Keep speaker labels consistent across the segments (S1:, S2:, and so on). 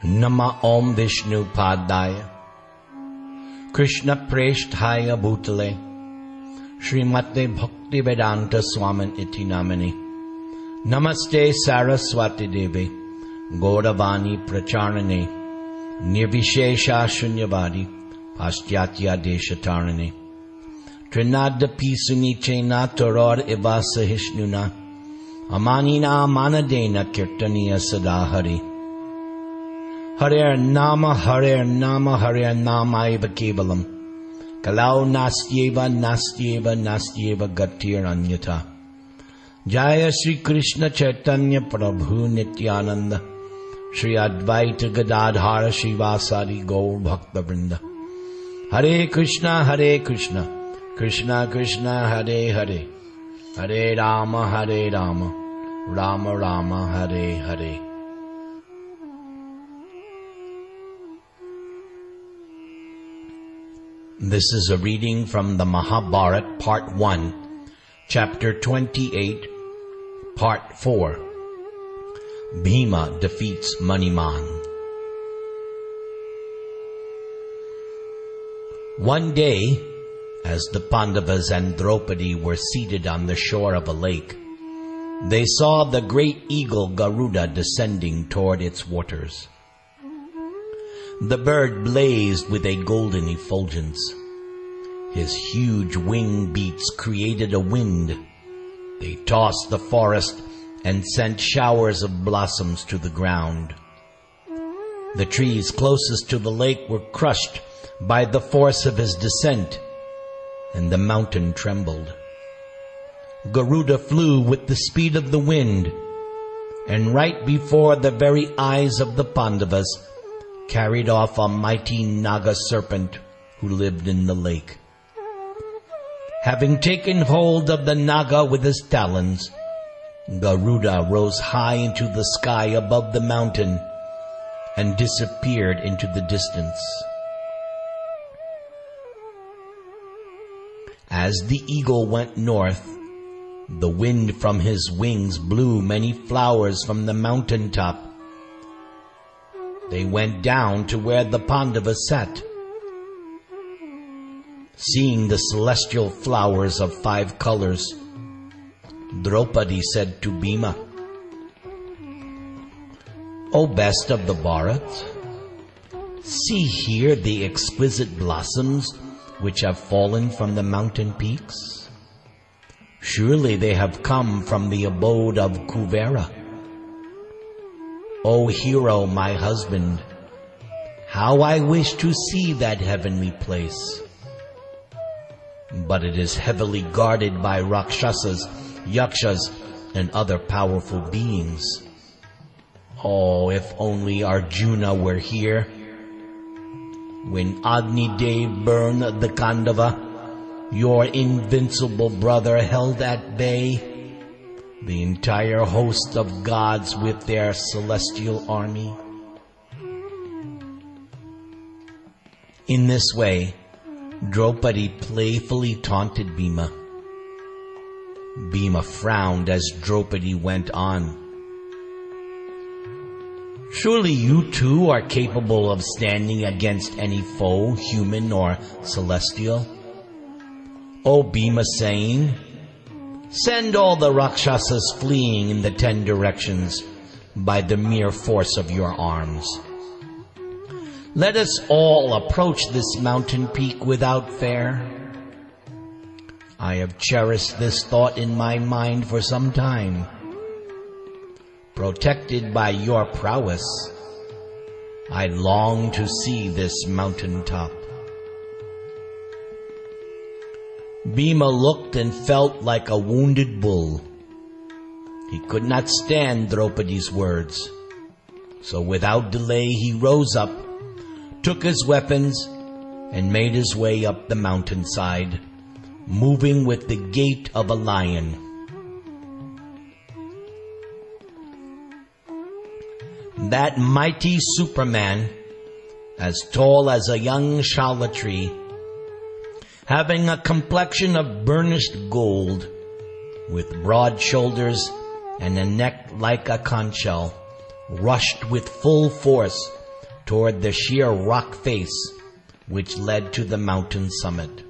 S1: Nama Om Vishnu Padaya Krishna Preshthaya Bhutale Srimate Bhaktivedanta Swamin Iti Namani Namaste Saraswati Devi Gauravani Pracharane Nirvishesha Shunyavadi Paschatya Deshatarane Trinadapi Sunichena Toror Eva Sahishnuna Amanina Manadena Kirtaniya Sadahari Hare Nama Eva Kevalam Kalau Nastyeva Gatir Anyata Jaya Sri Krishna Chaitanya Prabhu Nityananda Sri Advaita Gadadhara Shivasari Gaur Bhakta Vrinda Hare Krishna Krishna Krishna Hare Hare Hare Rama Rama Rama Hare Hare. This is a reading from the Mahabharata, Part 1, Chapter 28, Part 4. Bhima defeats Maniman. One day, as the Pandavas and Draupadi were seated on the shore of a lake, they saw the great eagle Garuda descending toward its waters. The bird blazed with a golden effulgence. His huge wing beats created a wind. They tossed the forest and sent showers of blossoms to the ground. The trees closest to the lake were crushed by the force of his descent, and the mountain trembled. Garuda flew with the speed of the wind, and right before the very eyes of the Pandavas, carried off a mighty Naga serpent who lived in the lake. Having taken hold of the Naga with his talons, Garuda rose high into the sky above the mountain and disappeared into the distance. As the eagle went north, the wind from his wings blew many flowers from the mountain top. They went down to where the Pandavas sat. Seeing the celestial flowers of 5 colors, Draupadi said to Bhima, "O best of the Bharat, see here the exquisite blossoms which have fallen from the mountain peaks. Surely they have come from the abode of Kuvera. O hero, my husband, how I wish to see that heavenly place. But it is heavily guarded by Rakshasas, Yakshas, and other powerful beings. Oh, if only Arjuna were here. When Agni Dev burned the Khandava, your invincible brother held at bay the entire host of gods with their celestial army." In this way, Draupadi playfully taunted Bhima. Bhima frowned as Draupadi went on. "Surely you too are capable of standing against any foe, human or celestial?" O Bhimasena, send all the Rakshasas fleeing in the 10 directions by the mere force of your arms. Let us all approach this mountain peak without fear. I have cherished this thought in my mind for some time. Protected by your prowess, I long to see this mountain top." Bhima looked and felt like a wounded bull. He could not stand Draupadi's words. So without delay he rose up, took his weapons, and made his way up the mountainside, moving with the gait of a lion. That mighty Superman, as tall as a young shala tree, having a complexion of burnished gold, with broad shoulders and a neck like a conch shell, rushed with full force toward the sheer rock face which led to the mountain summit.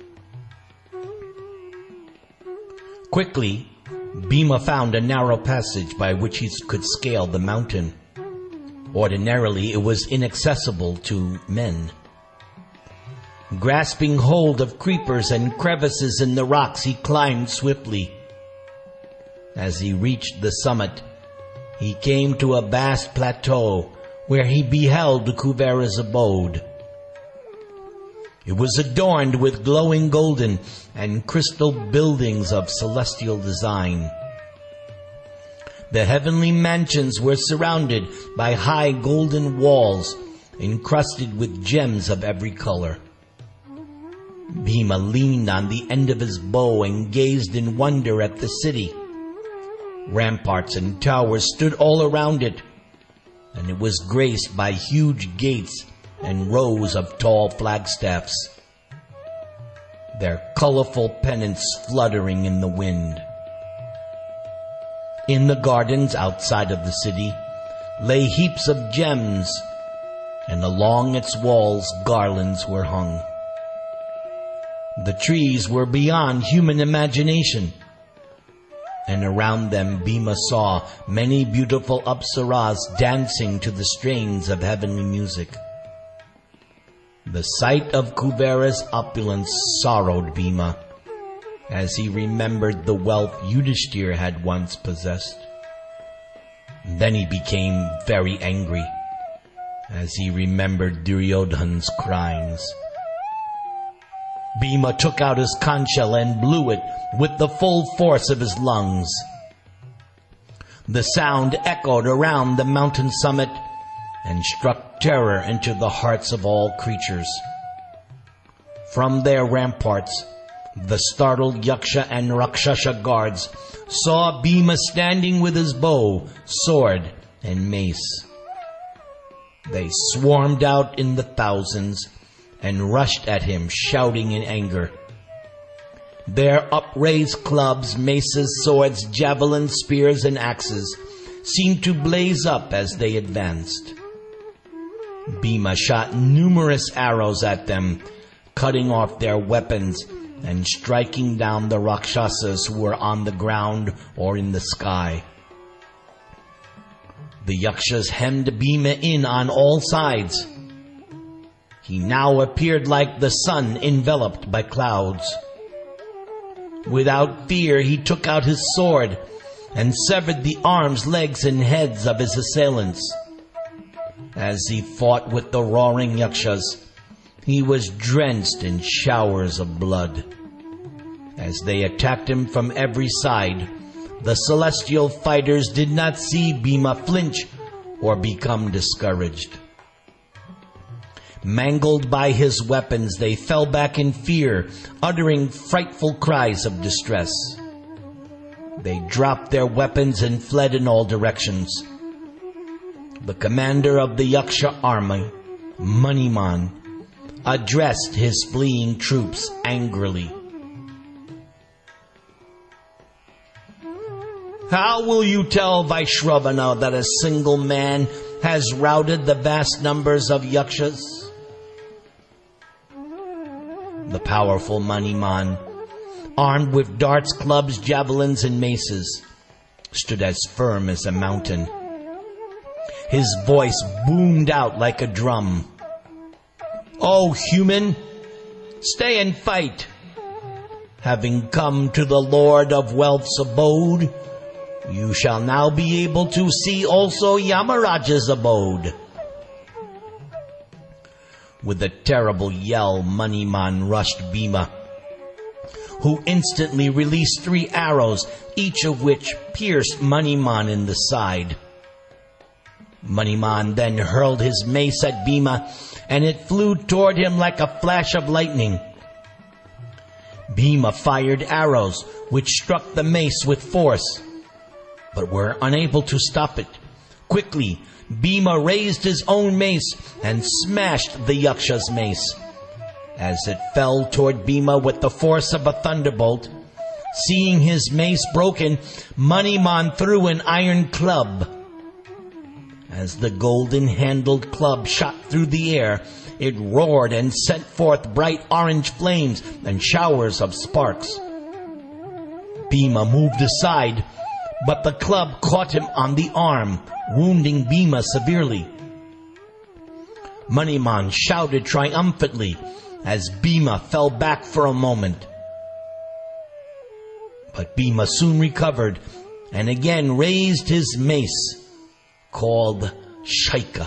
S1: Quickly, Bhima found a narrow passage by which he could scale the mountain. Ordinarily, it was inaccessible to men. Grasping hold of creepers and crevices in the rocks, he climbed swiftly. As he reached the summit, he came to a vast plateau where he beheld Kuvera's abode. It was adorned with glowing golden and crystal buildings of celestial design. The heavenly mansions were surrounded by high golden walls encrusted with gems of every color. Bhima leaned on the end of his bow and gazed in wonder at the city. Ramparts and towers stood all around it, and it was graced by huge gates and rows of tall flagstaffs, their colorful pennants fluttering in the wind. In the gardens outside of the city lay heaps of gems, and along its walls garlands were hung. The trees were beyond human imagination, and around them Bhima saw many beautiful apsaras dancing to the strains of heavenly music. The sight of Kuvera's opulence sorrowed Bhima, as he remembered the wealth Yudhishthira had once possessed. Then he became very angry, as he remembered Duryodhana's crimes. Bhima took out his conch shell and blew it with the full force of his lungs. The sound echoed around the mountain summit and struck terror into the hearts of all creatures. From their ramparts, the startled Yaksha and Rakshasa guards saw Bhima standing with his bow, sword, and mace. They swarmed out in the thousands and rushed at him, shouting in anger. Their upraised clubs, maces, swords, javelins, spears, and axes seemed to blaze up as they advanced. Bhima shot numerous arrows at them, cutting off their weapons and striking down the Rakshasas who were on the ground or in the sky. The Yakshas hemmed Bhima in on all sides. He now appeared like the sun enveloped by clouds. Without fear, he took out his sword and severed the arms, legs, and heads of his assailants. As he fought with the roaring Yakshas, he was drenched in showers of blood. As they attacked him from every side, the celestial fighters did not see Bhima flinch or become discouraged. Mangled by his weapons, they fell back in fear, uttering frightful cries of distress. They dropped their weapons and fled in all directions. The commander of the Yaksha army, Maniman, addressed his fleeing troops angrily. How will you tell Vaishravana that a single man has routed the vast numbers of Yakshas? The powerful Maniman, armed with darts, clubs, javelins, and maces, stood as firm as a mountain. His voice boomed out like a drum. "O human, stay and fight. Having come to the Lord of Wealth's abode, you shall now be able to see also Yamaraja's abode." With a terrible yell, Maniman rushed Bhima, who instantly released 3 arrows, each of which pierced Maniman in the side. Maniman then hurled his mace at Bhima, and it flew toward him like a flash of lightning. Bhima fired arrows, which struck the mace with force, but were unable to stop it. Quickly, Bhima raised his own mace and smashed the Yaksha's mace. As it fell toward Bhima with the force of a thunderbolt, seeing his mace broken, Maniman threw an iron club. As the golden-handled club shot through the air, it roared and sent forth bright orange flames and showers of sparks. Bhima moved aside, but the club caught him on the arm, wounding Bhima severely. Maniman shouted triumphantly as Bhima fell back for a moment. But Bhima soon recovered and again raised his mace, called Shaika.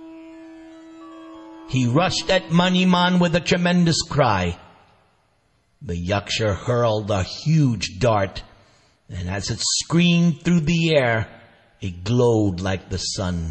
S1: He rushed at Maniman with a tremendous cry. The Yaksha hurled a huge dart, and as it screamed through the air, it glowed like the sun.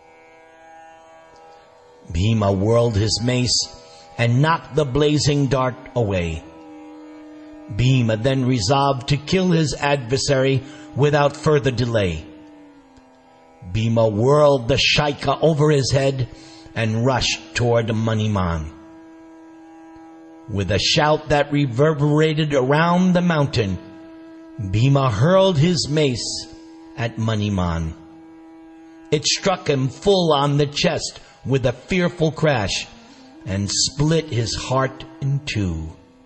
S1: Bhima whirled his mace and knocked the blazing dart away. Bhima then resolved to kill his adversary without further delay. Bhima whirled the Shaika over his head and rushed toward Maniman. With a shout that reverberated around the mountain, Bhima hurled his mace at Maniman. It struck him full on the chest with a fearful crash and split his heart in two.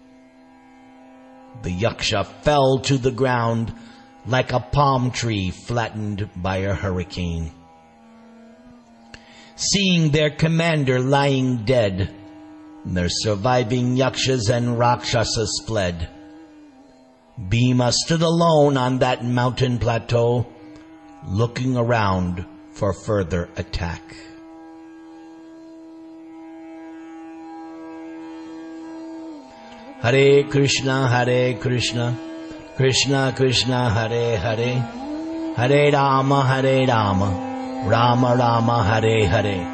S1: The Yaksha fell to the ground like a palm tree flattened by a hurricane. Seeing their commander lying dead, their surviving Yakshas and Rakshasas fled. Bhima stood alone on that mountain plateau, looking around for further attack. Hare Krishna, Krishna Krishna, Hare Hare, Hare Rama, Rama Rama, Hare Hare.